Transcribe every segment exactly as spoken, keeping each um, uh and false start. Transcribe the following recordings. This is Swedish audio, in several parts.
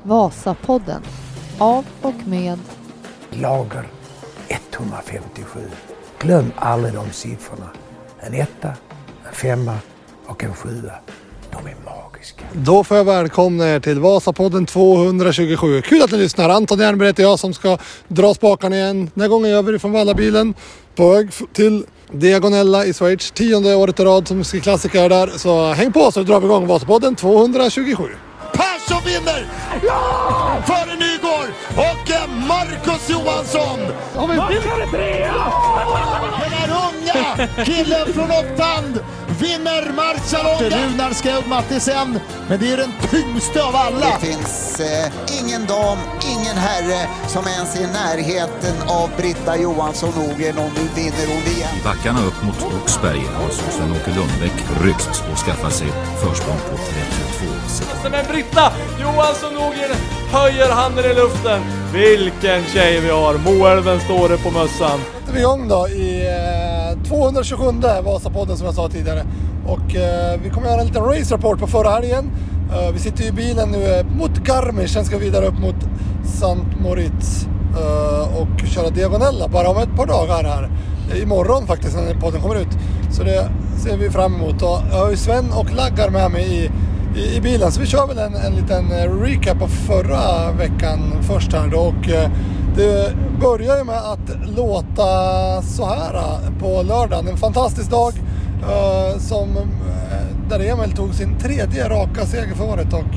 Vasapodden av och med Lager etthundrafemtiosju. Glöm aldrig de siffrorna. En etta, en femma och en sjua. De är magiska. Då får jag välkomna er till Vasapodden tvåhundratjugosju. Kul att ni lyssnar. Anton Jernberg heter jag som ska dra spakarna igen. Den här gången gör vi det från Vallabilen på väg till Diagonella i Schweiz. Tionde året i rad som klassiker där. Så häng på så drar vi igång Vasapodden tvåhundratjugosju. Persson vinner! Ja! Före Nygård och Marcus Johansson! Har vi vinner trea! Den här unga killen från Opptand vinner Marcialonga. Runar Skjöld Mattisen, men det är den tyngste av alla. Det finns eh, ingen dam, ingen herre som ens är i närheten av Britta Johansson Ågren, och nu vinner hon igen. I backarna upp mot Oxberg har Sven-Åke Lundbäck ryckt och skaffat sig försprång på trettiotvå sekunder. Men Britta Johansson Ågren höjer handen i luften. Vilken tjej vi har. Moälven står det på mössan. Vi är igång då i eh, tvåhundratjugosju Vasapodden som jag sa tidigare. Och eh, vi kommer göra en liten race-rapport på förra helgen. Eh, vi sitter i bilen nu eh, mot Garmisch. Sen ska vi vidare upp mot Sankt Moritz eh, och köra Diagonella bara om ett par dagar här. Eh, imorgon faktiskt när podden kommer ut. Så det ser vi fram emot. Och jag har ju Sven och Laggar med mig i, i, i bilen. Så vi kör väl en, en liten recap på förra veckan först här då. Och eh, det börjar ju med att låta så här på lördagen. En fantastisk dag uh, som, uh, där Emil tog sin tredje raka seger för året. Och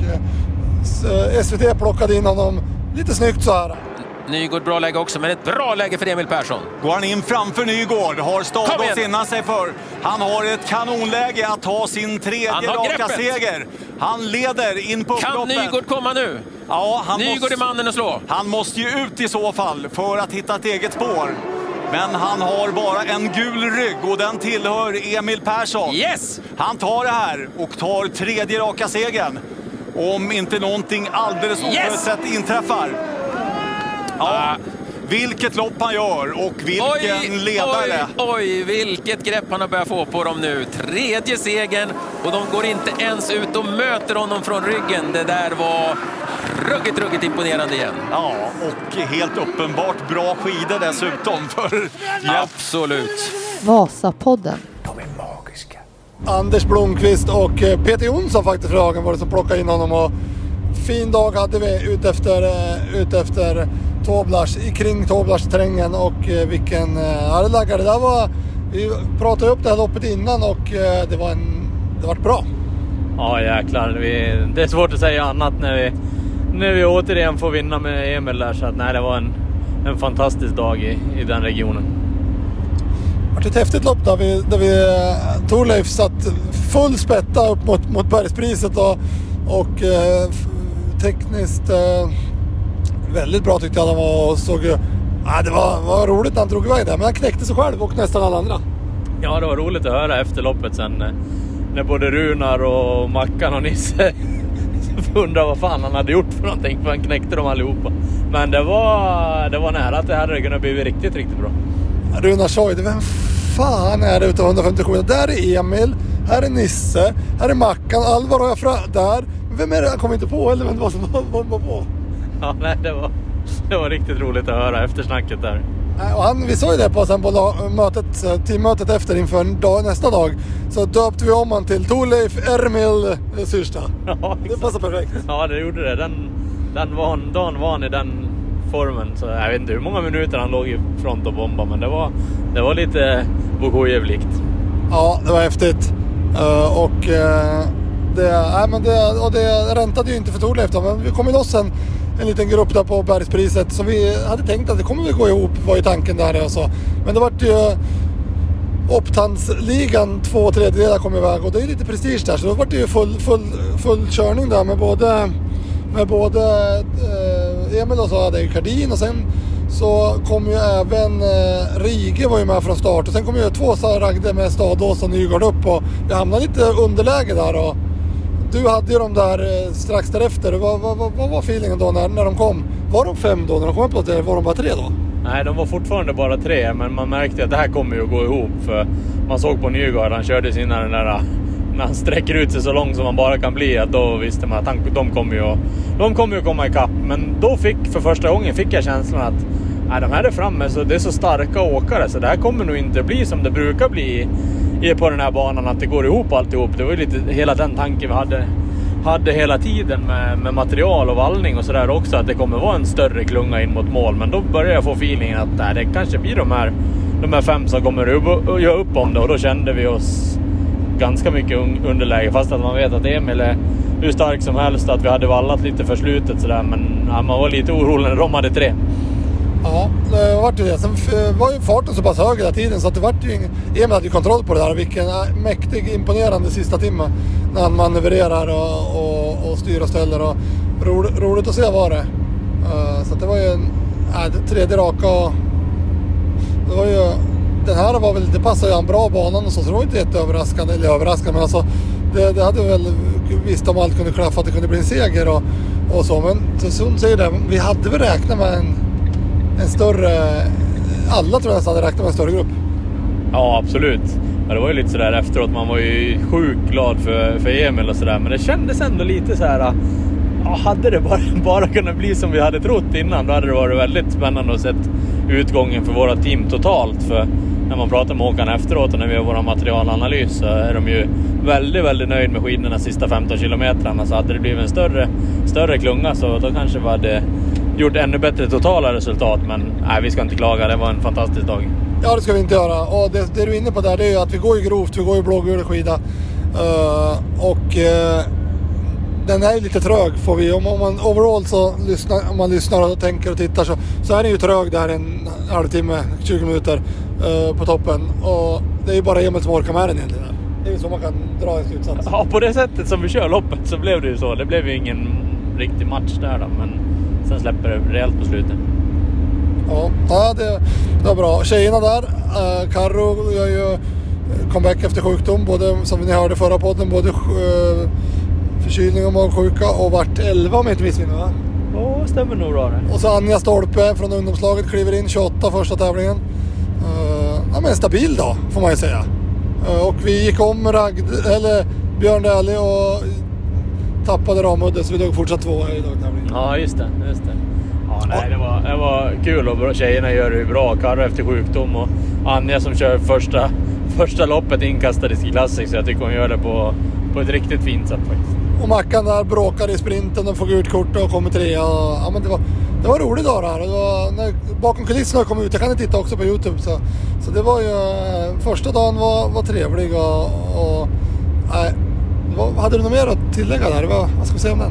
uh, S V T plockade in honom lite snyggt så här. Nygård bra läge också, men ett bra läge för Emil Persson. Går han in framför Nygård, har Stados innan sig för. Han har ett kanonläge att ta sin tredje raka greppet. seger. Han leder in på upploppet. Kan Nygård komma nu? Ja, han Nygård måste, är mannen att slå. Han måste ju ut i så fall för att hitta ett eget spår. Men han har bara en gul rygg och den tillhör Emil Persson. Yes! Han tar det här och tar tredje raka segern. Om inte någonting alldeles oförutsett yes! inträffar. Ja, vilket lopp han gör och vilken oj, ledare. Oj, oj, vilket grepp han har börjat få på dem nu. Tredje segern och de går inte ens ut och möter honom från ryggen. Det där var ruggigt, ruggigt imponerande igen. Ja, och helt uppenbart bra skidor dessutom. För ja. Absolut. Vasapodden. De är magiska. Anders Blomqvist och Peter Jonsson faktiskt för dagen var det som plockade in honom. Och fin dag hade vi ut efter, ut efter Toblach, kring Toblach-terrängen. Och vilken ja, laggare det där var. Vi pratade upp det här loppet innan och det var, en, det var bra. Ja jäklar, vi, det är svårt att säga annat när vi, när vi återigen får vinna med Emil där. Så att, nej, det var en, en fantastisk dag i, i den regionen. Det var ett häftigt lopp där vi, där vi Thorleif satt full spätta upp mot, mot bergspriset och, och eh, tekniskt eh, väldigt bra tyckte jag han var och såg, ja, det var, var roligt när han drog iväg där, men han knäckte sig själv och nästan alla andra. Ja, det var roligt att höra efter loppet sen när både Runar och Mackan och Nisse undrar vad fan han hade gjort för någonting, för han knäckte dem allihopa. Men det var, det var nära att det hade kunnat bli riktigt, riktigt bra. Runar sa ju det, vem fan är det utav hundrafemtiosju? Där är Emil, här är Nisse, här är Mackan, Alvar och jag fra, där. Vem är det? Jag kommer inte på, eller vem var som var, var på? Ja, nej, det var, det var riktigt roligt att höra efter snacket där. Och han, vi sa ju det på, sen på mötet, teammötet efter inför dag, nästa dag. Så döpte vi om han till Thorleif Ermil Syrsta. Ja, det passar perfekt. Ja, det gjorde det. Den, den var, dagen var han i den formen. Så jag vet inte hur många minuter han låg i front och bomba. Men det var, det var lite Bokojev-likt. Ja, det var häftigt. Uh, och... Uh, Det, nej, men det, och det räntade ju inte för Thorleif då, men vi kom ju loss en, en liten grupp där på bergspriset så vi hade tänkt att det kommer att gå ihop, var ju tanken där och så. Men det var ju Opptandsligan, två tredjedelar kom iväg och det är lite prestige där, så då var det ju full, full, full körning där med både, med både eh, Emil och så hade ju Kardin och sen så kom ju även eh, Rige var ju med från start och sen kom ju två så Ragde med Stados och Nygård upp och vi hamnade lite underläge där och du hade ju de där eh, strax därefter. Vad, vad, vad, vad var feelingen då när, när de kom? Var de fem då när de kom upp på det? Var de bara tre då? Nej, de var fortfarande bara tre, men man märkte att det här kommer ju att gå ihop. För man såg på Nygård, han körde sina den där när han sträcker ut sig så långt som man bara kan bli, att då visste man att han, de kommer ju att, de kommer ju att komma ikapp. Men då fick, för första gången fick jag känslan att nej, de här är framme, så det är så starka åkare, så det här kommer nog inte bli som det brukar bli i, på den här banan, att det går ihop alltihop. Det var ju lite hela den tanken vi hade, hade hela tiden med, med material och vallning och sådär också, att det kommer vara en större klunga in mot mål. Men då började jag få feelingen att nej, det kanske blir de här, de här fem som kommer att göra upp om det, och då kände vi oss ganska mycket underläge, fast att man vet att Emil är hur stark som helst, att vi hade vallat lite för slutet sådär, men ja, man var lite orolig när de hade tre. Ja, det var ju det. Sen var ju farten så pass hög hela tiden, så att det var ju ingen... Emil hade ju kontroll på det där, vilken mäktig, imponerande sista timme när han manövrerar och, och, och styr och ställer, och roligt, roligt att se var det. Uh, så att det var ju en äh, tredje raka, och det var ju... Den här var väl, det passade ju en bra banan och så, så det var inte jätteöverraskande, eller överraskande, men alltså det, det hade väl visst om allt kunde klaffa att det kunde bli en seger och, och så, men som säger det, vi hade väl räknat med en, en större, alla tror jag nästan hade räknat med en större grupp. Ja, absolut. Ja, det var ju lite sådär efteråt, man var ju sjukt glad för, för Emil och sådär, men det kändes ändå lite så här. Ja, hade det bara, bara kunnat bli som vi hade trott innan, då hade det varit väldigt spännande att se utgången för våra team totalt. För när man pratar med åkarna efteråt och när vi gör våra materialanalys, så är de ju väldigt, väldigt nöjd med skidorna sista femton kilometrarna. Så hade det blivit en större, större klunga, så då kanske vi hade gjort ännu bättre totala resultat. Men nej, vi ska inte klaga, det var en fantastisk dag. Ja, det ska vi inte göra. Och det, det du är inne på där, det är ju att vi går ju grovt, vi går ju blågul skida. Uh, och uh, den är lite trög får vi. Om, om man overall så lyssnar, om man lyssnar och tänker och tittar, så, så är den ju trög där en halvtimme, tjugo minuter uh, på toppen. Och det är ju bara Emil som orkar med den egentligen. Det är ju så man kan dra en slutsats. Ja, på det sättet som vi kör loppet så blev det ju så. Det blev ju ingen riktig match där då, men sen släpper det rejält på slutet. Ja, ja det, det var bra. Tjejerna där, uh, Karro gör ju comeback efter sjukdom, både som ni hörde förra podden, både uh, förkylning och magsjuka, och vart elva om jag inte missminner, va? Ja, stämmer nog bra det. Och så Anja Stolpe från ungdomslaget kliver in tjugoåtta första tävlingen. Uh, ja, men stabil då, får man ju säga. Uh, och vi gick om Ragd, eller Björn Dählie och tappade Ramudde, så vi dog fortsatt två i dagtävlingen. Ja, just det, just det. Ja, nej, det var, det var kul, och tjejerna gör det ju bra. Karro efter sjukdom och Anja som kör första, första loppet inkastades i Classic, så jag tycker hon gör det på, på ett riktigt fint sätt faktiskt. Och Mackan där bråkar i sprinten och får gult kort och kommer trea. Ja, men det var, det var roligt dag det här. Det var, när, bakom kulisserna kom ut, jag kan titta också på YouTube. Så, så det var ju, första dagen var, var trevlig och, och nej, var, hade du något mer att tillägga där? Vad, vad ska vi säga om den?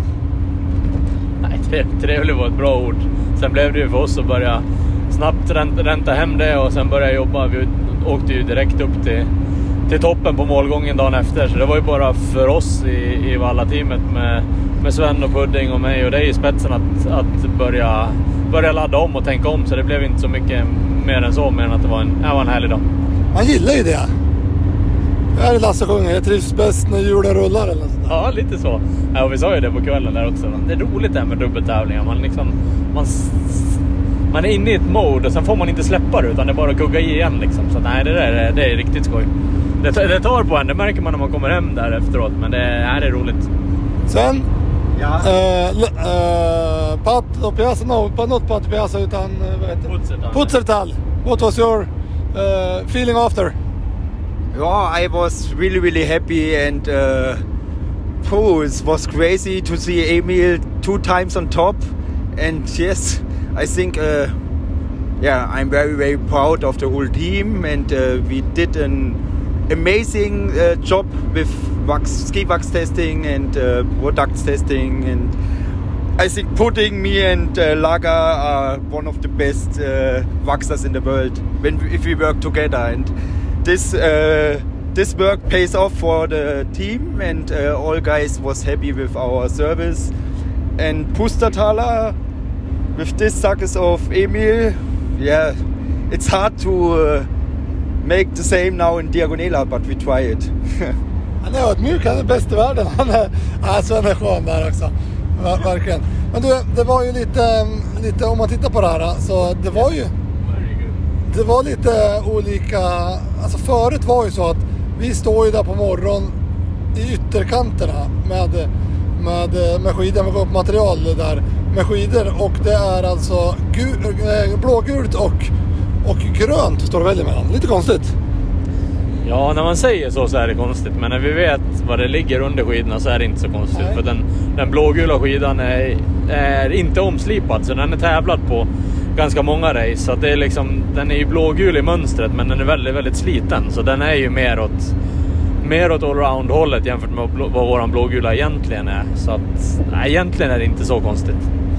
Nej, trevlig var ett bra ord. Sen blev det ju för oss att börja snabbt ränta, ränta hem det och sen börja jobba. Vi åkte ju direkt upp till, till toppen på målgången dagen efter. Så det var ju bara för oss i, i Valla-teamet med, med Sven och Pudding och mig och dig i spetsen att, att börja, börja ladda om och tänka om. Så det blev inte så mycket mer än så, mer än att det var en, det var en härlig dag. Man gillar ju det. Jag är Lasse sjunger, jag trivs bäst när hjulen rullar eller sånt där. Ja, lite så. Ja, och vi sa ju det på kvällen där också. Det är roligt det här med dubbeltävlingar. Man liksom, man, man är inne i ett mode och sen får man inte släppa det, utan det är bara att kugga i igen liksom. Så nej, det där det är riktigt skoj. Det, det tar på en, det märker man när man kommer hem där efteråt, men det är, det är roligt. Sen, ja. uh, uh, Pat och Piazza, no, not Pat och Piazza utan uh, vad heter Putzertal. Putzertal. What was your uh, feeling after? Yeah, I was really, really happy, and uh, oh, it was crazy to see Emil two times on top. And yes, I think, uh, yeah, I'm very, very proud of the whole team, and uh, we did an amazing uh, job with wax, ski wax testing and uh, products testing, and I think Pudding, me and uh, Lager are one of the best uh, waxers in the world when if we work together. And This uh, this work pays off for the team, and uh, all guys was happy with our service. And Pustertaler, with this success of Emil, yeah, it's hard to uh, make the same now in Diagonela, but we try it. Han är ödmjuk, han är bäst i världen. Han är, alltså han är skön där också. Ver- verkligen. Men du, det var ju lite, lite, om man tittar på det här, så det var ju det var lite olika, alltså förut var ju så att vi står ju där på morgon i ytterkanterna med, med, med skidor, med upp material där med skidor, och det är alltså gul, äh, blågult och, och grönt står det välja mellan. Lite konstigt. Ja, när man säger så så är det konstigt, men när vi vet vad det ligger under skidorna så är det inte så konstigt. Nej. För den, den blågula skidan är, är inte omslipad, så den är tävlad på ganska många race. Så det är liksom, den är ju blågul i mönstret, men den är väldigt, väldigt sliten. Så den är ju mer åt, mer åt allround-hållet jämfört med vad våran blågula egentligen är. Så att, nej, egentligen är det inte så konstigt.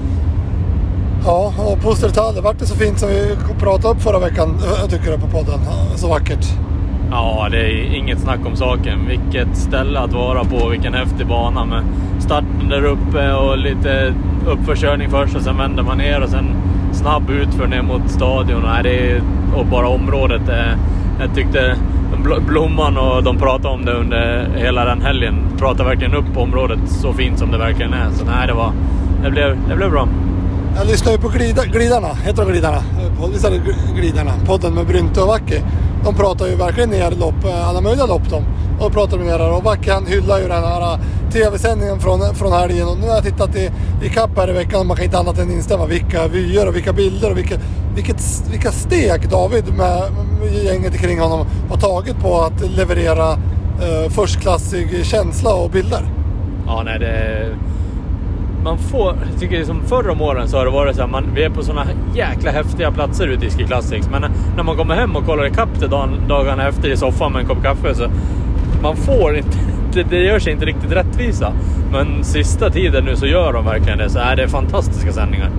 Ja, och på Östertal, det vart det så fint som vi pratade upp förra veckan, jag tycker det på podden. Så vackert. Ja, det är inget snack om saken. Vilket ställe att vara på, vilken häftig bana med starten där uppe och lite uppförkörning först och sen vänder man ner och sen snabb utför ner mot stadion. Nej, det är, och bara området. Jag tyckte Blomman och de pratade om det under hela den helgen. Pratade verkligen upp området så fint som det verkligen är. Så nej, det var, det blev, det blev bra. Jag lyssnar ju på glida, Glidarna, heter de Glidarna? Visst Glidarna, podden med Brynte och Vacke. De pratar ju verkligen ner lopp, alla möjliga lopp de. Och pratar med ner och Vacke han hyllar ju den här tv-sändningen från, från helgen. Och nu har jag tittat i, i kapp här i veckan och man kan inte annat än instämma vilka vyer och vilka bilder och vilka, vilket, vilka steg David med, med gänget kring honom har tagit på att leverera eh, förstklassig känsla och bilder. Ja, nej, det man får, jag tycker som förra om åren så har det varit så här, man, vi är på såna jäkla häftiga platser ute i Ski Classics, men när man kommer hem och kollar i kapp till dagen, dagarna efter i soffan med en kopp kaffe, så man får inte, det, det gör sig inte riktigt rättvisa, men sista tiden nu så gör de verkligen det, så är det fantastiska sändningar.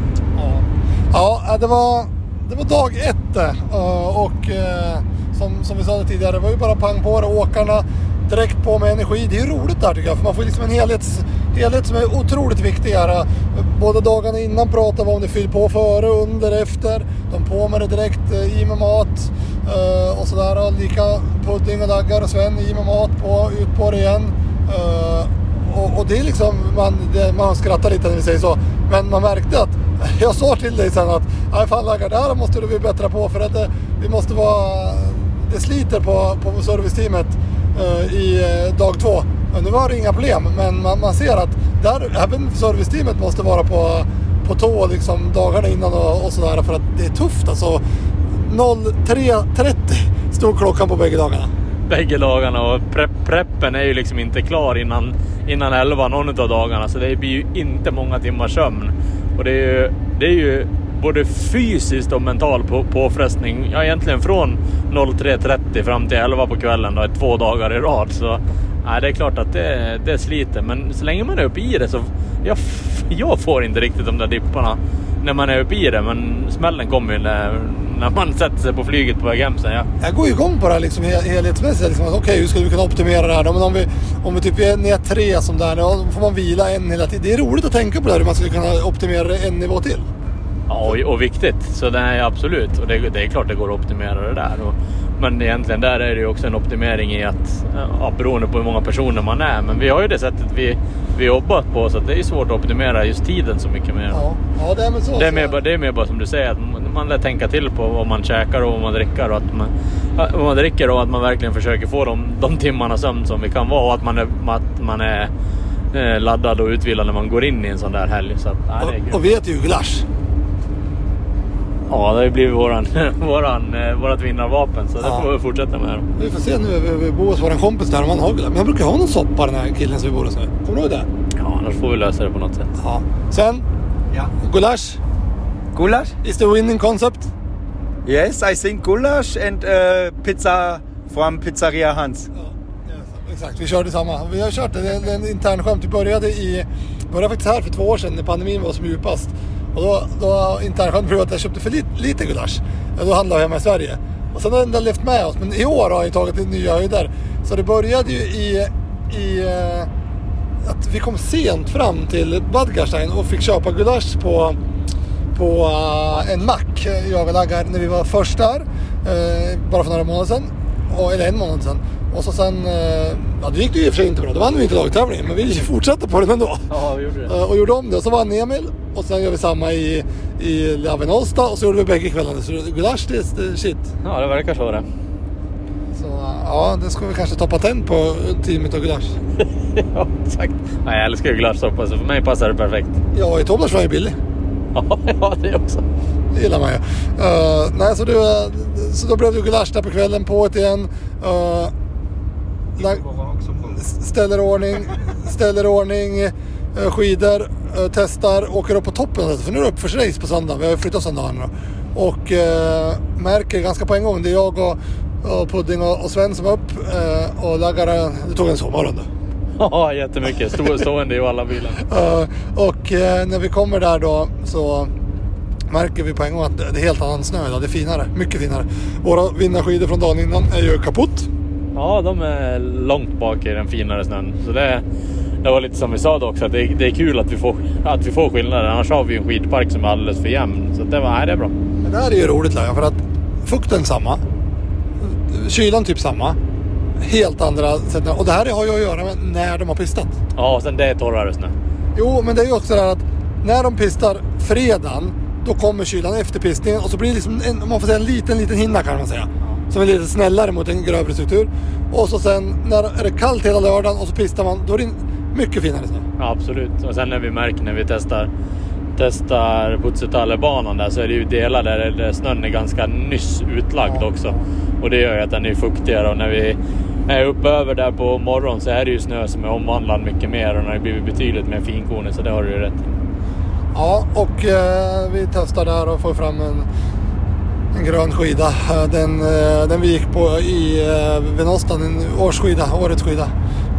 Ja, ja det var det var dag ett och som, som vi sa tidigare, det var ju bara pang på det, åkarna direkt på med energi. Det är ju roligt där tycker jag, för man får liksom en helhets, helhet som är otroligt viktig här. Både dagarna innan pratar vi om det, fyll på före, under, efter. De på med det direkt, i med mat och sådär. Lika pudding och daggar och Sven i med mat på, ut på det igen. Och, och det är liksom, man, det, man skrattar lite när vi säger så. Men man märkte att, jag sa till dig sen att, nej fan Laggar, det här måste du bli bättre på, för att det, vi måste vara, det sliter på, på serviceteamet i dag två. Nu var det inga problem, men man, man ser att där, även serviceteamet måste vara på, på tå liksom dagarna innan och, och sådär, för att det är tufft alltså. noll tre trettio stod klockan på bägge dagarna. Bägge dagarna, och pre- preppen är ju liksom inte klar innan, innan elva någon av dagarna, så det blir ju inte många timmar sömn. Och det är ju, det är ju både fysiskt och mental på, påfrestning, ja, egentligen från noll tre trettio fram till elva på kvällen då, två dagar i rad. Så nej, det är klart att det, det sliter, men så länge man är uppe i det så jag, jag får inte riktigt de där dipparna när man är uppe i det, men smällen kommer ju när, när man sätter sig på flyget på väg hem sen. Ja. Jag går ju igång på det här liksom helhetsmässigt, liksom, okej, okay, hur ska vi kunna optimera det här då? Men om vi, om vi typ är ner tre som där, då får man vila en hela tiden. Det är roligt att tänka på det här, hur man skulle kunna optimera det en nivå till. Ja, och, och viktigt. Så det är absolut. Och det, det är klart det går att optimera det där. Och, men egentligen där är det ju också en optimering i att, ja, beroende på hur många personer man är. Men vi har ju det sättet vi, vi jobbat på, så att det är svårt att optimera just tiden så mycket mer. Ja, ja det är med så. Det är mer, det är mer bara som du säger, att man lär tänka till på vad man käkar och vad man dricker. Och att man, vad man dricker och att man verkligen försöker få de, de timmarna sömn som vi kan vara. Och att man är, att man är laddad och utvilad när man går in i en sån där helg. Så att, nej, det är kul. Och vi äter ju glass. Ja, det har blivit våran, våran, vårat vinnarvapen, så det ja. får vi fortsätta med. Vi får se nu, vi bor hos våran kompis där och man har glass. Men jag brukar ha någon soppa, den här killen som vi bor hos nu. Kommer du ihåg det? Ja, annars får vi lösa det på något sätt. Ja. Sen, ja. Gulasch. Gulasch? Is the winning concept? Yes, I think gulasch and uh, pizza from Pizzeria Hans. Ja, yes, exakt, vi körde samma. Vi har kört det, det är en intern skämt. Vi började, i, började faktiskt här för två år sedan när pandemin var som djupast. Och då, då internskönt provat att jag köpte för lite, lite gulasch. Då handlade jag hemma i Sverige. Och sen har den levt med oss. Men i år har jag tagit till nya höjder. Så det började ju i, i uh, att vi kom sent fram till Badgarstein och fick köpa gulasch på, på uh, en mack. Jag och Laggar när vi var först där. Uh, bara för några månader sedan. Och, eller en månad sedan. Och så sen, ja, det gick det ju i och för sig inte bra. Då vann vi inte lagtävlingen, men vi fortsatte på den ändå. Ja, vi gjorde det. Och gjorde om det. Och så vann Emil. Och sen gör vi samma i, i Lavenolsta. Och så gjorde vi bägge kvällarna. Så gulasch, det är shit. Ja, det verkar så det. Så, ja, det ska vi kanske ta patent på teamet och gulasch. Ja, exakt. Ja, jag älskar ju gulaschsoppa, så för mig passar det perfekt. Ja, i Tobler's var ju billig. Ja, det också. Det gillar man ju. Uh, nej, så, det, så då blev det gulasch där på kvällen, på ett igen. Uh, lag, ställer ordning, ställer ordning, uh, skidor, uh, testar, åker upp på toppen. För nu är det uppförsrace på söndag. Vi har ju flyttat söndagen då. Och uh, märker ganska på en gång. Det är jag och, och Pudding och, och Sven som är upp. Uh, och laggar, det tog en sommarrunda. Ja, jättemycket. Stå, stående i alla bilar. Uh, och uh, när vi kommer där då så märker vi på en gång att det är helt annan snö idag. Det är finare, mycket finare. Våra vinnarskidor från dagen innan är ju kaputt. Ja, de är långt bak i den finare snön. Så det, det var lite som vi sa då också, att det, det är kul att vi får, att vi får skillnader. Annars har vi ju en skidpark som är alldeles för jämn. Så det, var, nej, det är bra. Men det här är ju roligt, Laga, för att fukten samma. Kylan typ samma. Helt andra sätt. Och det här har ju att göra med när de har pistat. Ja, och sen det är torrare snö. Jo, men det är ju också det här att när de pistar fredagen, då kommer kylan efter pistningen. Och så blir det liksom en, man får säga en liten, liten hinna kan man säga. Som är lite snällare mot en grövre struktur. Och så sen när är det kallt hela lördagen och så pistar man, då är det mycket finare snö. Ja, absolut. Och sen när vi märker när vi testar testar Putsetalle-banan där, så är det ju delar där, där snön är ganska nyss utlagd ja. också. Och det gör ju att den är fuktigare, och när vi är uppe över där på morgon så är det ju snö som är omvandlad mycket mer, och när det blir betydligt mer finkornig, så det har du ju rätt. Ja, och eh, vi testar där och får fram en, en grön skida. Den, eh, den vi gick på i eh, Venostan, en årsskida, årets skida.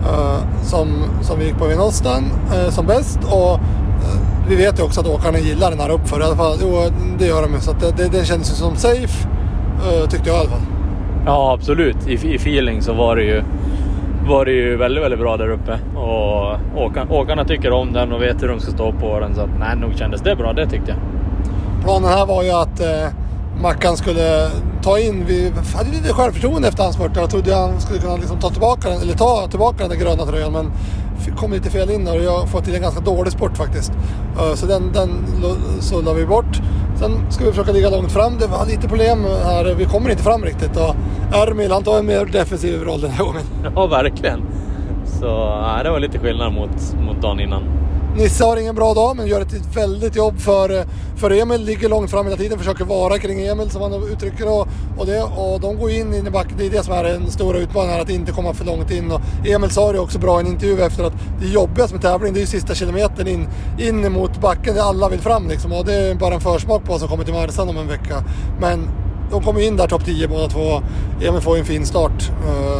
Eh, som, som vi gick på Venostan eh, som bäst, och eh, vi vet ju också att åkarna gillar den här uppför i alla fall. Jo, det gör de ju, så att det, det, det känns ju som safe, eh, tyckte jag i alla fall. Ja, absolut. I, i feeling så var det ju var det ju väldigt, väldigt bra där uppe. Och åkarna, åkarna tycker om den och vet hur de ska stå på den. Så att, nej, nog kändes det bra, det tyckte jag. Planen här var ju att eh, Mackan skulle ta in, vi hade lite självförtroende efter hans spurt. Jag trodde han skulle kunna liksom ta tillbaka den, eller ta tillbaka den där gröna tröjan, men kom lite fel in och jag har fått till en ganska dålig spurt faktiskt. Uh, så den, den så la vi bort. Sen ska vi försöka ligga långt fram. Det var lite problem här. Vi kommer inte fram riktigt. Och Ermil, han tar en mer defensiv roll den här gången. Ja, verkligen. Så ja, det var lite skillnad mot, mot dagen innan. Nisse har ingen bra dag, men gör ett väldigt jobb för, för Emil. Ligger långt fram hela tiden, försöker vara kring Emil som han uttrycker. Och, och, det, och de går in, in i backen. Det är det som är den stora utmaningen, att inte komma för långt in. Och Emil sa det också bra i en intervju efter att det jobbigaste med tävling, det är ju sista kilometern in, in mot backen där alla vill fram. Liksom. Och det är bara en försmak på vad som kommer till Marsan om en vecka. Men de kommer in där topp tio båda två. Emil får en fin start.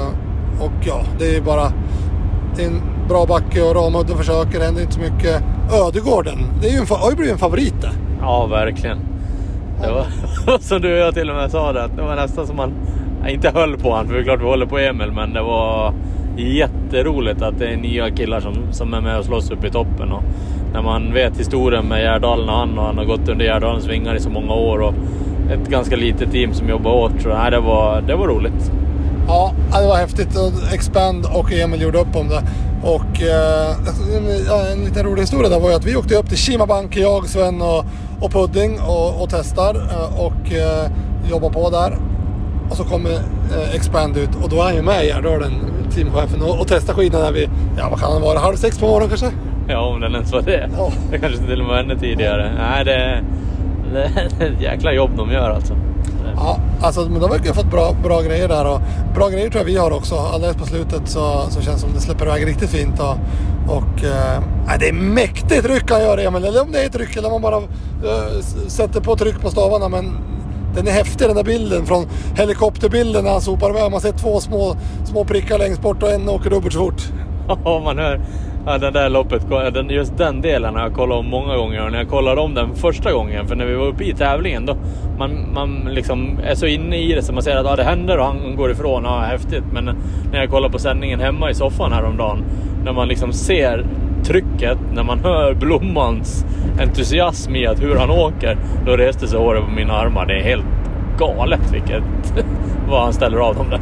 Uh, och ja, det är bara... Det är en bra backe och Ramudden försöker, händer inte så mycket. Ödegården, det är ju en, har ju blivit en favorit där. Ja, verkligen. Det var som du och jag till och med sa det, att det var nästan som man inte höll på han, för det är klart vi håller på Emil, men det var jätteroligt att det är nya killar som, som är med och slåss upp i toppen. Och när man vet historien med Gärdalen och han, och han har gått under Gärdalens vingar i så många år, och ett ganska litet team som jobbar åt, så nej, det var, det var roligt. Ja, det var häftigt. Expand och Emil gjorde upp om det. Och eh, en, en liten rolig historia där var ju att vi åkte upp till Kimabank, jag, Sven och, och Pudding och, och testar eh, och eh, jobbar på där. Och så kommer eh, Expand ut, och då är han ju med här, då är den teamchefen, och, och testar skidorna där vi, ja vad kan det vara, halv sex på morgonen kanske? Ja, om den ens var det. Ja. Det kanske till och med ännu tidigare. Nej, det, det är ett jäkla jobb de gör alltså. Ja, alltså, men de verkar ha fått bra, bra grejer där, och bra grejer tror jag vi har också. Alldeles på slutet så, så känns det som det släpper iväg riktigt fint, och, och äh, det är mäktigt tryck han gör, Emil. Eller om det är tryck eller om man bara äh, sätter på tryck på stavarna, men den är häftig, den där bilden från helikopterbilden när han sopar iväg. Man ser två små, små prickar längst bort och en åker dubbelt så fort. Ja, man hör. Ja, den där loppet, just den delen har jag kollat om många gånger, och när jag kollade om den första gången, för när vi var uppe i tävlingen då, man, man liksom är så inne i det så man ser att ja, det händer och han går ifrån, ja, häftigt. Men när jag kollar på sändningen hemma i soffan häromdagen, när man liksom ser trycket, när man hör Blommans entusiasm i att hur han åker, då reste sig håret på mina armar. Det är helt galet vilket vad han ställer av dem där.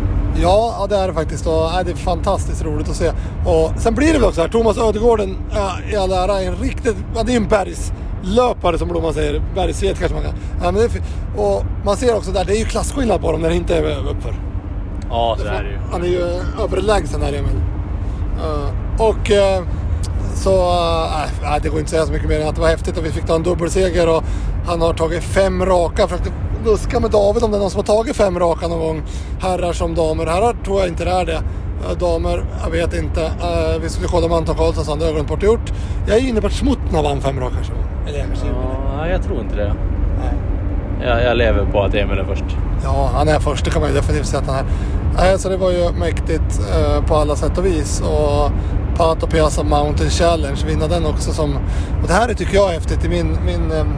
Ja, ja, det är det faktiskt, och ja, det är fantastiskt roligt att se. Och sen blir det väl också här, Thomas Ödegården ja, i all ära, en riktigt, ja, det är en bergslöpare som Blomman säger, bergsvet kanske man kan. Ja, men det är, och man ser också där, det är ju klasskillnad på dem när det inte är uppför. Ja, så är det ju. Han är ju överlägsen här, Emil. Uh, och uh, så, uh, äh, det går inte att säga så mycket mer än att det var häftigt och vi fick ta en dubbelseger och han har tagit fem raka. Jag försökte luska med David om det är någon som har tagit fem raka någon gång. Herrar som damer. Herrar tror jag inte det är det. Uh, damer, jag vet inte. Uh, vi skulle kolla med Anton Karlsson, det har jag glömt bort gjort. Jag är inne på att Smuttna vann fem raka. Så. Eller Emil. Ja, jag tror inte det. Nej. Jag, jag lever på att Emil är först. Ja, han är först, det kan man ju definitivt säga att han är. Nej, så det var ju mäktigt eh, på alla sätt och vis. Och Pato Piazza Mountain Challenge, vinna den också som... Och det här är, tycker jag är häftigt i min... min eh,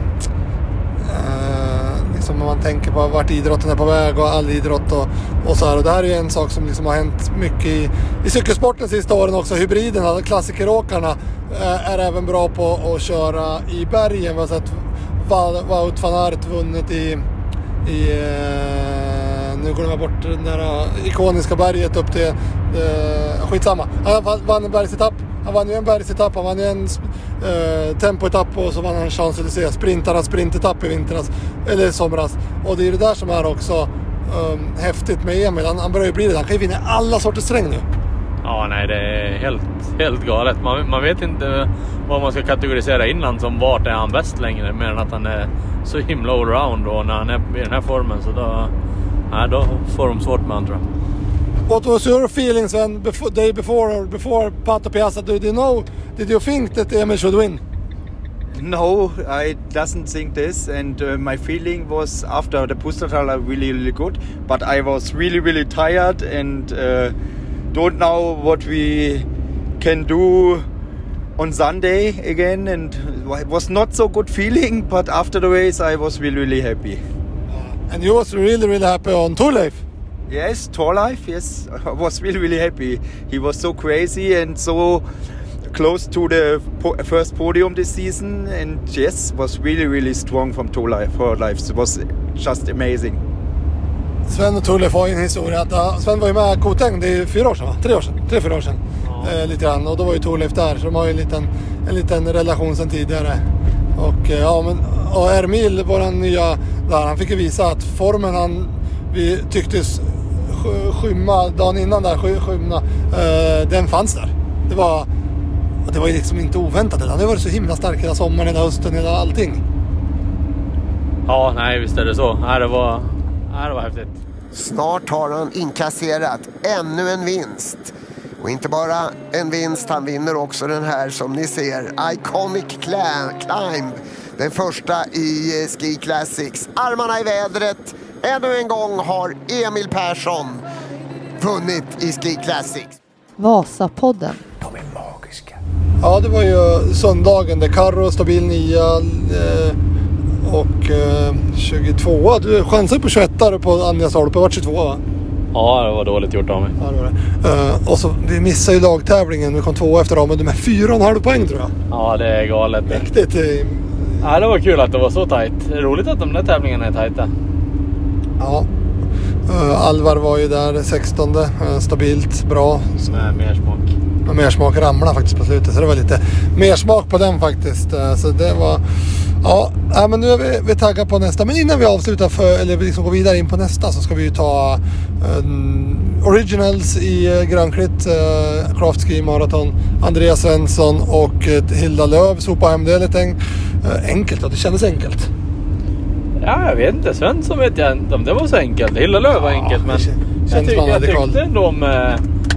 liksom om man tänker på vart idrotten är på väg och all idrott och, och så här. Och det här är ju en sak som liksom har hänt mycket i, i cykelsporten de sista åren också. Hybriderna, klassikeråkarna eh, är även bra på att köra i bergen. Vi har sett Wout van Aert vunnit i... i eh, nu går de bort det där ikoniska berget upp till eh, skitsamma. Han vann en bergsetapp. Han vann ju en bergsetapp. Han vann ju en eh, tempoetapp och så vann han Champs-Élysées. Sprintarnas sprintetapp i vintras. Eller i somras. Och det är det där som är också um, häftigt med Emil. Han, han börjar ju bli det. Han kan ju vinna alla sorters terräng nu. Ja, nej, det är helt, helt galet. Man, man vet inte vad man ska kategorisera innan som vart är han bäst längre. Mer än att han är så himla allround och när han är i den här formen så då, nej, då får de svårt med han, tror jag. What was your feelings when before, day before before Pato Piazza? Did you know? Did you think that Emil should win? No, I doesn't think this, and uh, my feeling was after the Pustertal really, really good, but I was really, really tired and uh, don't know what we can do on Sunday again, and it was not so good feeling, but after the race I was really, really happy. And you was really, really happy on Thorleif? Yes, Thorleif, yes, I was really, really happy. He was so crazy and so close to the po- first podium this season, and yes, was really, really strong from Thorleif. Thorleif. It was just amazing. Sven och Thorleif har ju en historia att Sven var ju med Koteng, det är fyra år sedan va? Tre år sedan, tre, fyra år sedan. Ja. Eh, lite grann, och då var ju Thorleif där, så de har ju en liten, en liten relation sedan tidigare. Och eh, ja, men och Ermil, våran nya där, han fick ju visa att formen han vi tycktes skymma dagen innan där, skymma, eh, den fanns där. Det var, det var ju liksom inte oväntat, han har varit så himla stark hela sommaren, hela hösten, hela allting. Ja, nej, visst är det så. Nej, det var, nej, det var häftigt. Snart har han inkasserat ännu en vinst. Och inte bara en vinst, han vinner också den här som ni ser, Iconic Climb. Den första i Ski Classics. Armarna i vädret. Ännu en gång har Emil Persson vunnit i Ski Classics. Vasapodden. De är magiska. Ja, det var ju söndagen där Karro stod bil nia eh, och eh, tjugotvå. Du chansade på tjugoett där på Anja Stolpe, var tjugotvå va? Ja, det var dåligt gjort av mig. Ja, det var det. Uh, och så, vi missade ju lagtävlingen, vi kom två efter dem, men de är fyra och en halv poäng tror jag. Ja, det är galet. Riktigt. Eh, ja, det var kul att det var så tajt. Det är roligt att de där tävlingarna är tajta. Ja. Uh, Alvar var ju där sextonde, uh, stabilt, bra. Så. Med mer smak. Med mer smak ramlade faktiskt på slutet, så det var lite mer smak på den faktiskt. Uh, så det var... Ja, äh, men nu är vi, vi taggar på nästa. Men innan vi avslutar, för, eller vi liksom går vidare in på nästa, så ska vi ju ta uh, Originals i uh, Grönklitt, uh, Craft Ski Marathon. Andreas Svensson och uh, Hilda Löv sopa hem det lite uh, enkelt, och det kändes enkelt. Ja, jag vet inte. Svensson vet jag inte om det var så enkelt. Hilda Löv var ja, enkelt, men jag, tyck, jag tyckte ändå med,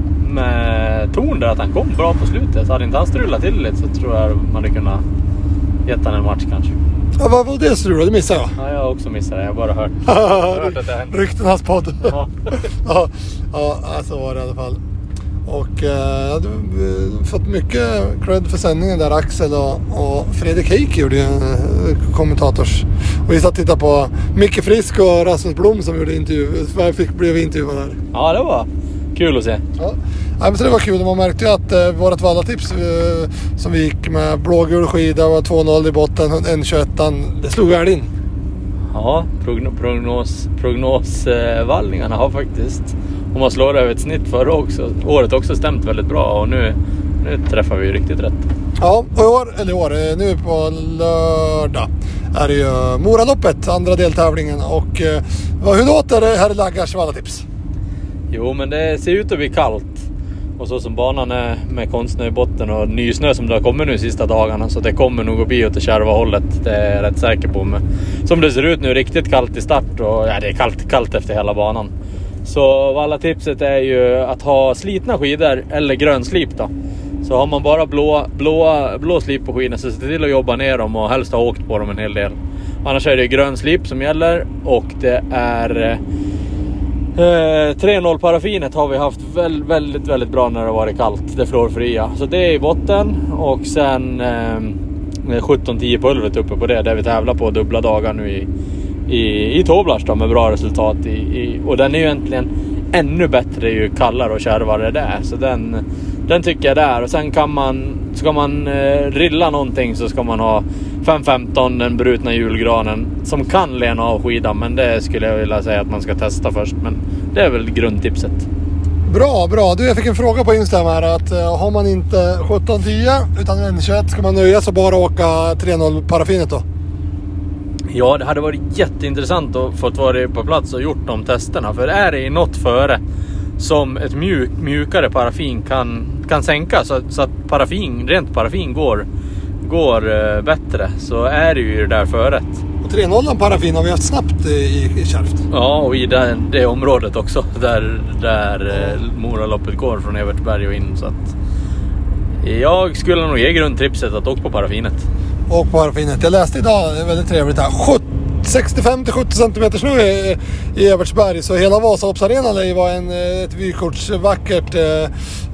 med Torn där att han kom bra på slutet. Så hade inte han strulat till lite så tror jag man hade kunnat gett han en match kanske. Ja, vad var det strulade? Det missade jag. Ja, jag har också missat det. Jag har bara hört, jag har hört att det hände. Ryktenas podd. Ja. ja, ja, så var det i alla fall. Och eh, jag hade fått mycket cred för sändningen där, Axel och, och Fredrik Heik gjorde en kommentators. Och vi satt och tittade på Micke Frisk och Rasmus Blom som gjorde intervju. Jag fick blev intervjuad där. Ja, det var kul att se. Ja, ja men så det var kul. Man märkte ju att eh, vårat vallatips eh, som vi gick med blågul skida var två noll i botten, en tjugoett, det slog väl in. Ja, prognos, prognos, prognosvallningarna har faktiskt, om man slår över ett snitt förra också, året också stämt väldigt bra, och nu, nu träffar vi ju riktigt rätt. Ja, och i år, eller i år, nu på lördag är det ju Moraloppet, andra deltävlingen, och eh, hur låter det här Laggars vallatips? Jo, men det ser ut att bli kallt. Och så som banan är med konstsnö i botten och nysnö som det har kommit nu sista dagarna. Så det kommer nog att bli åt det kärva hållet. Det är jag rätt säker på. Men som det ser ut nu, riktigt kallt i start. Och ja, det är kallt, kallt efter hela banan. Så alla tipset är ju att ha slitna skidor eller grönslip då. Så har man bara blå, blå, blå slip på skidorna så se till att jobba ner dem och helst ha åkt på dem en hel del. Annars är det grön slip som gäller och det är eh, tre noll paraffinet har vi haft väldigt, väldigt, väldigt bra när det har varit kallt. Det fluorfria. Så det är i botten och sen eh, sjutton tio pulvret uppe på det där vi tävlar på dubbla dagar nu i i, i Toblach då, med bra resultat i, i, och den är ju egentligen ännu bättre ju kallare och kärvare det är. Så den, den tycker jag där. Och sen kan man, ska man eh, rilla någonting så ska man ha fem femton den brutna julgranen som kan lena av skidan, men det skulle jag vilja säga att man ska testa först, men det är väl grundtipset. Bra, bra. Du, jag fick en fråga på Instagram här att uh, har man inte sjutton tio utan N tjugoett ska man nöja sig bara åka tre noll paraffinet då? Ja, det hade varit jätteintressant att få vara på plats och gjort de testerna. För är det i något före som ett mjuk, mjukare paraffin kan, kan sänka så, så att paraffin, rent paraffin går, går uh, bättre, så är det ju det där föret. Och tre noll paraffin har vi haft snabbt i, i kärvt. Ja, och i det, det området också där, där uh, Moraloppet går från Evertsberg och in. Så att jag skulle nog ge grundtripset att åka på paraffinet. Och på paraffinet. Jag läste idag, det är väldigt trevligt här, sextiofem till sjuttio centimeter snö i, i Evertsberg. Så hela Vasaloppsarenan var en, ett vykortsvackert eh,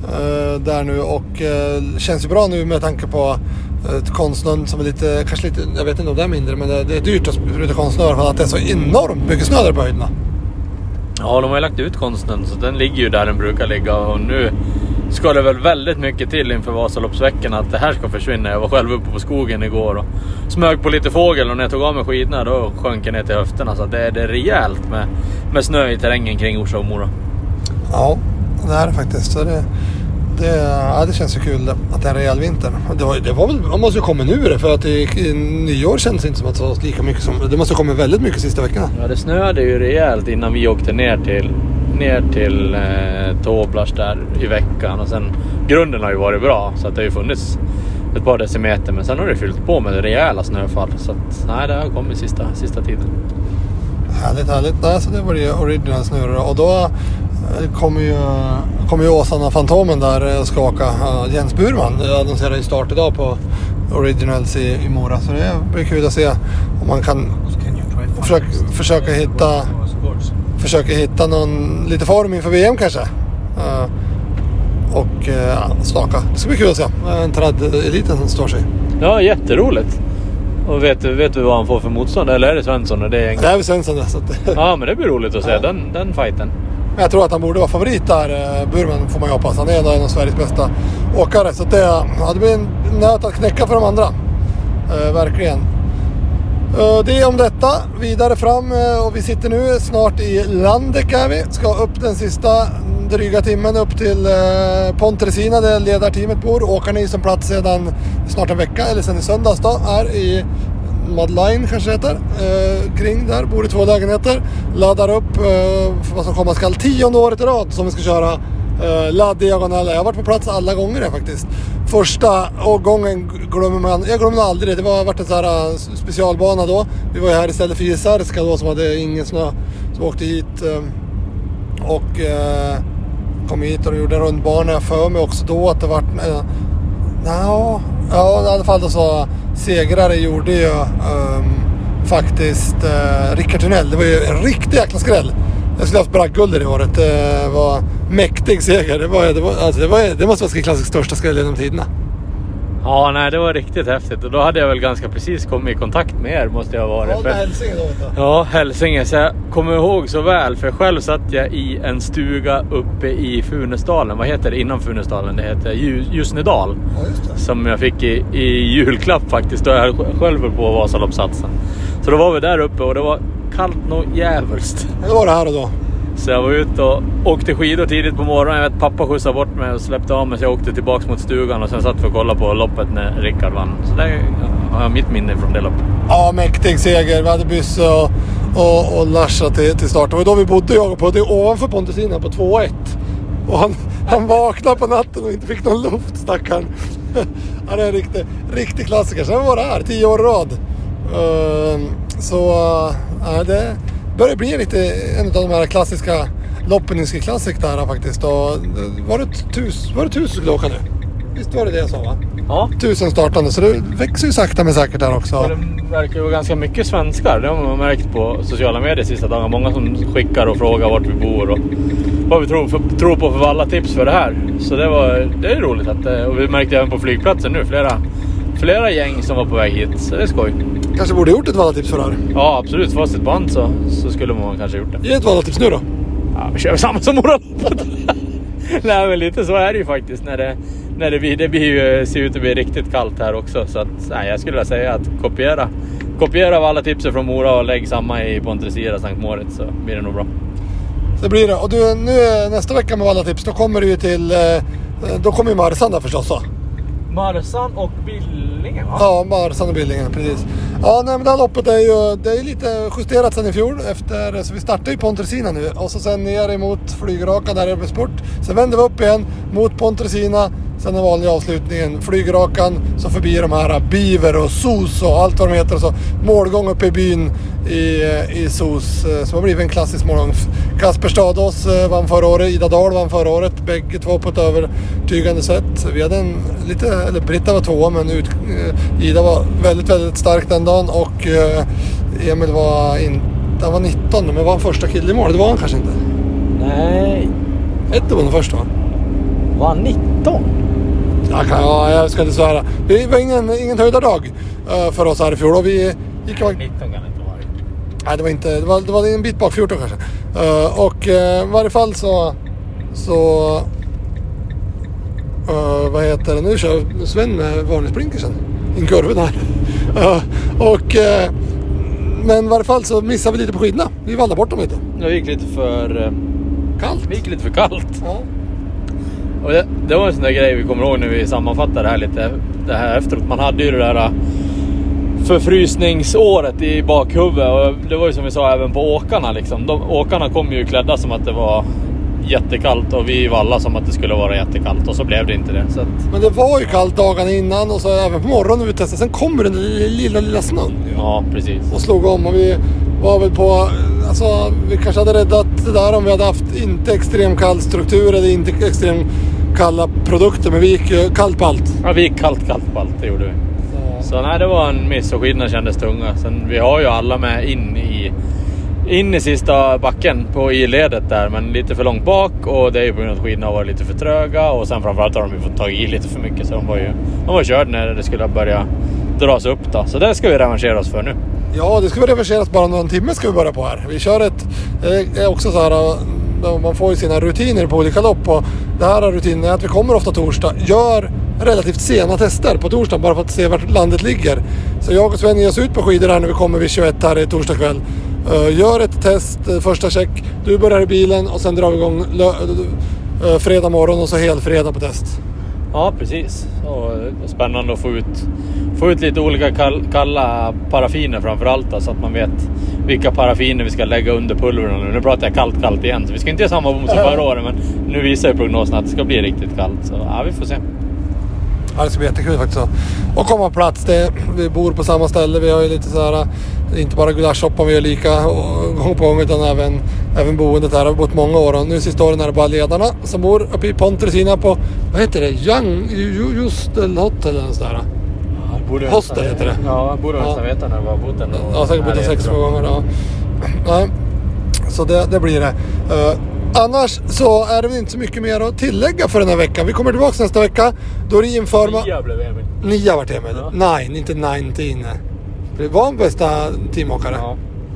där nu. Och eh, känns ju bra nu med tanke på ett konstsnön som är lite, kanske lite, jag vet inte om det är mindre, men det, det är dyrt att spruta konstsnö för att det är så enormt mycket snö där på höjderna. Ja, de har ju lagt ut konsten så den ligger ju där den brukar ligga, och nu ska det väl väldigt mycket till inför Vasaloppsveckan att det här ska försvinna. Jag var själv uppe på skogen igår och smög på lite fågel, och när jag tog av mig skidorna då sjönk jag ner till höfterna, så det är, det är rejält med, med snö i terrängen kring Orsa och Mora. Ja, det är det faktiskt. Så det, det, ja, det känns ju kul att det är en rejäl vinter. Det, var, det var väl, man måste ju komma nu det, för att i, i nyår känns det inte som att det var lika mycket som, det måste komma väldigt mycket sista veckorna. Ja, det snöade ju rejält innan vi åkte ner till ner till eh, Toblach där i veckan, och sen grunden har ju varit bra så att det har ju funnits ett par decimeter, men sen har det fyllt på med rejäla snöfall, så att nej, det har kommit sista, sista tiden. Härligt, härligt. Nej, så det var det original snö, och då kommer ju, kommer ju Åsarna Fantomen där ska åka. Jens Burman annonserar ju start idag på Originals i, i Mora, så det blir kul att se om man kan försöka, försöka hitta försöka hitta någon lite form inför V M kanske. Uh, och uh, staka. Det ska bli kul att se. En trad-eliten som står sig. Ja, jätteroligt. Och vet du, vet du vad han får för motstånd? Eller är det Svensson? Det är, det är väl Svensson. Så att ja, men det blir roligt att se ja. den, den fighten. Men jag tror att han borde vara favorit där. Burman får man ju hoppas. Han är en av Sveriges bästa åkare. Så det, ja, det blir en nöt att knäcka för de andra. Uh, verkligen. Det är om detta, vidare fram, och vi sitter nu snart i Landeck är vi. Ska upp den sista dryga timmen upp till Pontresina där ledarteamet bor. Åkarna i som plats sedan snart en vecka, eller sedan i söndags då, är i Madeleine kanske heter, eh, kring där, bor i två lägenheter. Laddar upp eh, för vad som komma skall, tionde året i rad som vi ska köra eh, ladddiagonaler. Jag har varit på plats alla gånger här faktiskt. Första gången glömmer man, jag glömmer aldrig, det var varit en sån här specialbana då. Vi var ju här istället för Gisarska då som hade ingen snö. Så åkte hit eh, och eh, kom hit och gjorde en rundbana. Jag för mig också då att det vart eh, no, ja, i alla fall då så segrare gjorde ju um, faktiskt uh, Rickard Tunnell. Det var ju en riktig jäkla skräll. Jag skulle haft bragdguld i året. Det var mäktig seger. Det, var, det, var, alltså det, var, det måste vara Skiklassics största skräll genom tiderna. Ja, nej, det var riktigt häftigt. Och då hade jag väl ganska precis kommit i kontakt med er, måste jag vara. Ja, med Hälsinge då, vet du. Ja, Hälsinge. Så jag kommer ihåg så väl, för själv satt jag i en stuga uppe i Funäsdalen. Vad heter det innan Funäsdalen? Det heter Ljusnedal. Ja, just det. Som jag fick i, i julklapp faktiskt. Då jag själv på Vasaloppssatsen. Så då var vi där uppe och det var kallt nog jävulst. Det var det här och då. Så jag var ute och åkte skidor tidigt på morgonen. Jag vet, pappa skjutsade bort mig och släppte av mig, så jag åkte tillbaka mot stugan och sen satt för att kolla på loppet när Rickard vann. Så det har jag mitt minne från det loppet. Ja, mäktig seger. Vi hade bysse och och, och Larsa till, till start. Det var då vi bodde, jag och Puddy, ovanför Pontresina på två ett. Och han, han vaknade på natten och inte fick någon luft, stackaren. Han är en riktig, riktig klassiker. Sen var det här, tio år i rad. Uh, så uh, det börjar bli lite en av de här klassiska Loppeninski Classic där faktiskt. Och, var det tusen, var det tusen skulle åka nu? Visst var det det jag sa, va? Ja. Tusen startande, så det växer ju sakta men säkert där också. Ja, det verkar ju ganska mycket svenskar. Det har man märkt på sociala medier sista dagarna. Många som skickar och frågar vart vi bor och vad vi tror, för, tror på för alla tips för det här. Så det var det är roligt att, och vi märkte även på flygplatsen nu flera flera gäng som var på väg hit. Så det är skoj. Kanske borde gjort ett vallatips för det här. Ja, absolut. Fast ett band så, så skulle man kanske gjort det. Ge ett vallatips nu då. Ja, vi kör samma som Moraloppet. Nej, men lite så är det ju faktiskt när det när det blir det blir ju ser ut att bli riktigt kallt här också, så att nej, jag skulle vilja säga att kopiera kopiera av alla tipsen från Mora och lägg samma i Pontresina Sankt Moritz, så blir det nog bra. Det blir det. Och du, nu nästa vecka med alla tips, då kommer du ju till då kommer ju Marsan där förstås så. Marsan och Billingen, va? Ja, Marsan och Billingen, precis. Ja, nej, men det här loppet är ju det är lite justerat sedan i fjol efter, så vi startar ju Pontresina nu och så sen ner emot Flygrakan där uppe sport. Sen vänder vi upp igen mot Pontresina. Sen den vanliga avslutningen, Flygrakan, så förbi de här Biver och Sos och allt vad de heter. Så målgång uppe i byn i, i Sos, som har blivit en klassisk målgång. Kasper Stadås vann förra året, Ida Dahl vann förra året. Bägge två på ett övertygande sätt. Vi hade en lite, eller Britta var tvåa, men ut, Ida var väldigt, väldigt stark den dagen. Och Emil var, in, han var nitton, men var han första kille i mål? Det var han kanske inte. Nej. Ett var den första, va? Var han nitton? Jag, kan, ja, jag ska inte svära. Det var ingen, ingen höjdardag uh, för oss här i fjol. Och vi gick nitton kan det inte vara. Nej, det var inte. Det var, det var en bit bak, fjorton kanske. Uh, och uh, i varje fall så... Så... Uh, vad heter det? Nu kör Sven med varningsblinkersen. In kurven här. Uh, och... Uh, men i varje fall så missade vi lite på skidorna. Vi vallade bort dem lite. Det gick lite för... Uh, kallt. Det gick lite för kallt. Ja. Och det, det var en sån där grej vi kommer ihåg när vi sammanfattade det här lite det här efteråt. Man hade ju det där förfrysningsåret i bakhuvudet, och det var ju som vi sa även på åkarna liksom. De, åkarna kom ju klädda som att det var jättekallt och vi valla som att det skulle vara jättekallt, och så blev det inte det. Så att... Men det var ju kallt dagarna innan och så även på morgonen när vi testade. Sen kommer den lilla, lilla snön. Ja, precis. Och slog om, och vi var väl på, alltså vi kanske hade räddat det där om vi hade haft inte extrem kall struktur eller inte extrem kalla produkter, men vi gick kallt på allt. Ja, vi gick kallt, kallt på allt, det gjorde vi. Så, så nej, det var en miss och skidorna kändes tunga. Sen vi har ju alla med in i in i sista backen på i-ledet där, men lite för långt bak, och det är ju på grund av att skidorna var lite för tröga, och sen framförallt har de ju fått ta i lite för mycket, så de var ju de var körd när det skulle börja dras upp då. Så det ska vi revanschera oss för nu. Ja, det ska vi revanscheras bara någon timme ska vi börja på här. Vi kör ett, eh, också så här, man får ju sina rutiner på olika lopp, och det här är rutinen är att vi kommer ofta torsdag, gör relativt sena tester på torsdag bara för att se vart landet ligger. Så jag och Sven ger oss ut på skidor här när vi kommer vid tjugoett här i torsdag kväll. Uh, gör ett test, uh, första check, du börjar i bilen och sen drar vi igång lö- uh, fredag morgon och så hel fredag på test. Ja, precis. Och spännande att få ut, få ut lite olika kall, kalla paraffiner framförallt då, så att man vet vilka paraffiner vi ska lägga under pulverna. Nu pratar jag kallt, kallt igen, så vi ska inte göra samma bom som förra året, men nu visar ju prognosen att det ska bli riktigt kallt, så ja, vi får se. Ja, det ska bli jättekul faktiskt att komma på plats. Det, vi bor på samma ställe, vi har ju lite så här, inte bara gulaschsoppan vi gör lika gång på gång, utan även, även boendet här har vi bott många år. Och nu sista åren är det bara ledarna som bor uppe i Pontresina på, vad heter det, Young Justel Hotel eller sådär. Ja, Hostel heter det. Ja, jag borde nästan veta när jag var bott den. Ja, säkert bott den sex gånger. Ja. Ja. Så det, det blir det. Uh, Annars så är det inte så mycket mer att tillägga för den här veckan. Vi kommer tillbaka nästa vecka. Då är det inför... Nia blev Emil. Nia vart Emil. Ja. Nine, inte nitton. Det var en bästa teamåkare. Ja.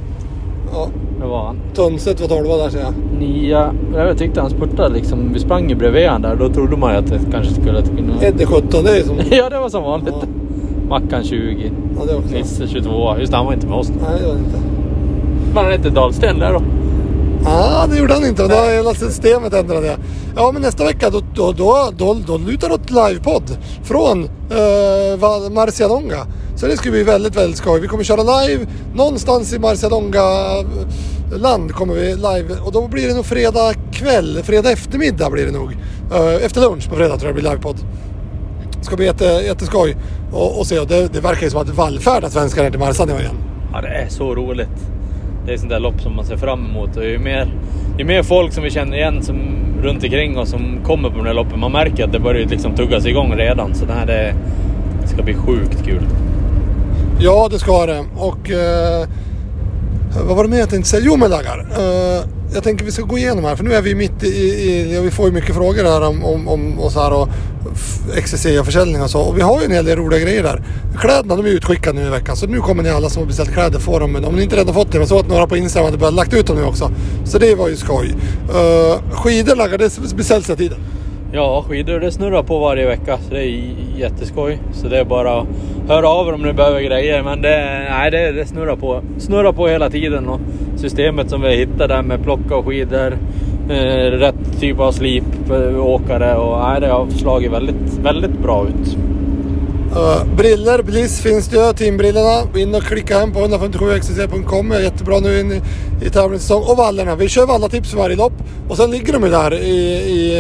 Ja. Det var han. Tunset var tolva där, ser jag. Nia. Jag tyckte han spurtade liksom. Vi sprang ju bredvid han där. Då trodde man ju att det kanske skulle kunna... Eddie sjutton, det är som... ja, det var som vanligt. Ja. Mackan tjugo. Ja, det också. Nisse tjugotvå. Just han var inte med oss. Nej, det var inte. Men han hette Dahlsten där då. Ja, det gjorde han inte. Då har hela systemet ändrat det. Ja, men nästa vecka då, då, då, då, då lutar det åt livepodd från uh, Marcialonga. Så det ska bli väldigt, väldigt skoj. Vi kommer köra live någonstans i Marcialonga land kommer vi live. Och då blir det nog fredag kväll, fredag eftermiddag blir det nog. Uh, efter lunch på fredag tror jag det blir livepodd. Det ska bli jätte, jätteskoj och, och se. Och det, det verkar ju som att vallfärda svenskar till Marsan igen. Ja, det är så roligt. Det är sånt där lopp som man ser fram emot. Och ju mer, ju mer folk som vi känner igen som runt omkring oss som kommer på den här loppen. Man märker att det börjar liksom tuggas igång redan. Så det här det, det ska bli sjukt kul. Ja, det ska det. Och eh, vad var det med jag tänkte säga? Jo, men Lagar. Eh, jag tänker vi ska gå igenom här. För nu är vi mitt i... i vi får ju mycket frågor här om, om, om oss här och X C C och försäljning och så. Och vi har ju en hel del roliga grejer där. Kläderna de är utskickade nu i veckan. Så nu kommer ni alla som har beställt kläder få dem. Men om ni inte redan fått det. Men så att några på Instagram hade börjat lagt ut dem nu också. Så det var ju skoj. Uh, skidor Lagar, det beställts hela tiden. Ja, skidor det snurrar på varje vecka. Så det är jätteskoj. Så det är bara att höra av er om ni behöver grejer. Men det, nej, det, det snurrar på. Snurrar på hela tiden. Och systemet som vi hittar där med plocka och skidor. Eh, rätt typ av slip, åkare. Och nej, det har slagit väldigt, väldigt bra ut. Uh, briller, Bliss finns det ju, teambrillorna. In och klicka hem på ett fem sju x c c punkt com. Jättebra nu in i, i tävlingssäsong. Och vallarna, vi kör vallatips för varje lopp. Och sen ligger de ju där i, i,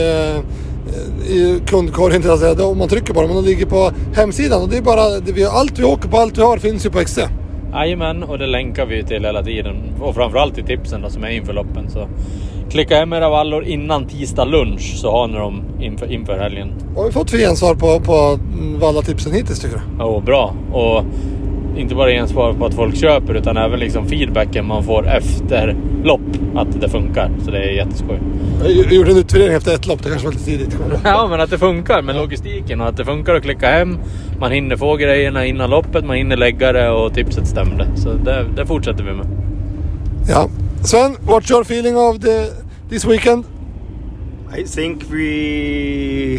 i kundkorgen om man trycker på dem. Men de ligger på hemsidan. Och det är bara, det vi, allt vi åker på, allt vi har finns ju på X C. Jajamän, och det länkar vi till hela tiden. Och framförallt i tipsen då, som är inför loppen. Så klicka hem era vallor innan tisdag lunch så har ni dem inför, inför helgen. Och vi har fått för gensvar på, på vallatipsen hittills tycker du? Ja, bra. Och inte bara gensvar på att folk köper utan även liksom feedbacken man får efter lopp att det funkar. Så det är jätteskoj. Jag gjorde en utvärdering efter ett lopp, det kanske var lite tidigt. Ja, men att det funkar med logistiken och att det funkar att klicka hem. Man hinner få grejerna innan loppet, man hinner lägga det och tipset stämde. Så det, det fortsätter vi med. Ja. Sven, what's your feeling of the, this weekend? I think we...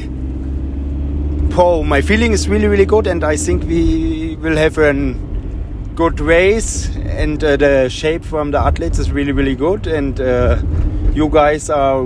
Paul, my feeling is really, really good, and I think we will have a good race, and uh, the shape from the athletes is really, really good, and uh, you guys are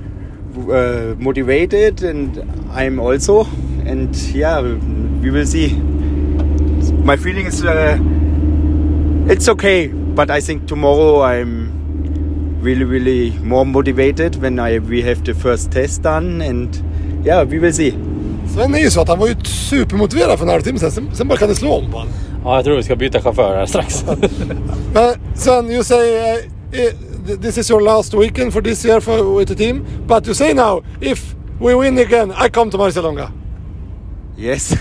uh, motivated, and I'm also, and yeah, we will see. My feeling is uh, it's okay, but I think tomorrow I'm really, really more motivated when I we have the first test done, and yeah, we will see. Sven är ju så att han var ju supermotiverad för en halvtimme sen, sen, sen bara kan det slå om på han. Ja, jag tror vi ska byta chaufför här strax. Men Sven, you say uh, this is your last weekend for this year for, with the team, but you say now, if we win again, I come to Marcialonga. Yes.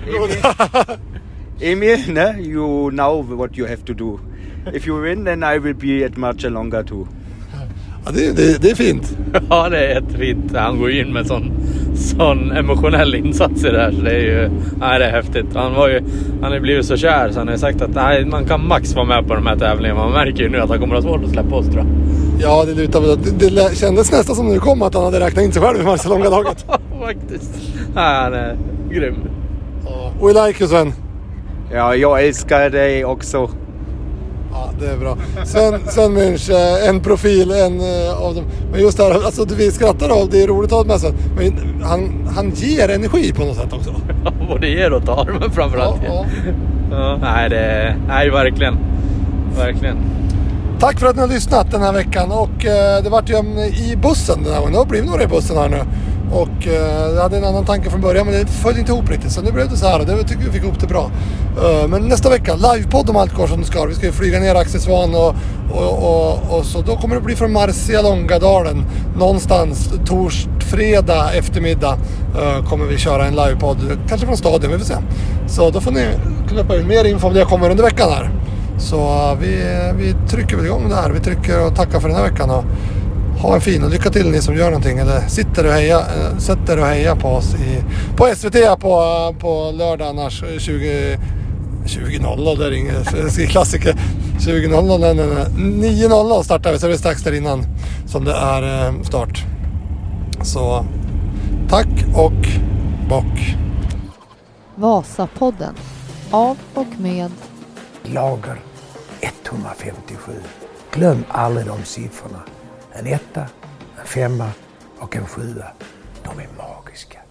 Emil, no, you know what you have to do. If you win, then I will be at Marcialonga too. Ja, det, det, det är fint. Ja, det är jättefint. Han går in med sån, sån emotionell insats i det här. Så det är ju, nej, det är häftigt. Han var ju, han har blivit så kär så han har sagt att nej, man kan max vara med på de här tävlingarna. Man märker ju nu att han kommer att ha svårt att släppa oss, tror jag. Ja, det lutar väl. Det, det kändes nästan som nu kom att han hade räknat in sig själv i Marcialonga-laget. Faktiskt. Nej, han är grym. We like you, Sven. Ja, jag älskar dig också. Ja, det är bra. Sven, Sven Münch, en profil, en uh, av dem. Men just det här, alltså vi skrattar av, det är roligt att ha med sig. Men han, han ger energi på något sätt också. Ja, både ger och tar, men framförallt ja, ja. Ja, nej, det nej, verkligen. Verkligen. Tack för att ni har lyssnat den här veckan. Och uh, det vart ju um, i bussen den här gången. Det har blivit några i bussen här nu. Och uh, jag hade en annan tanke från början, men det följde inte ihop riktigt. Så nu blev det så här och det tycker vi fick ihop det bra. Uh, men nästa vecka, livepodd om allt går som det ska. Vi ska ju flyga ner Axel Svan och, och, och, och så då kommer det bli från Marcialonga-dalen. Någonstans tors, fredag eftermiddag uh, kommer vi köra en livepodd. Kanske från stadion, vi får se. Så då får ni knäppa in mer info om det kommer under veckan här. Så uh, vi, vi trycker väl igång det här. Vi trycker och tackar för den här veckan. Och ha en fin och lycka till ni som gör någonting eller sitter och heja, äh, sätter och heja på oss i, på S V T på, på lördag annars tjugo noll noll, det är ingen klassiker. tjugo noll noll, nej, nej, nej. nio noll noll startar vi, så är det strax där innan som det är äh, start. Så tack och bock. Vasapodden av och med Lager etthundrafemtiosju. Glöm aldrig de siffrorna. En etta, en femma och en sjua. De är magiska.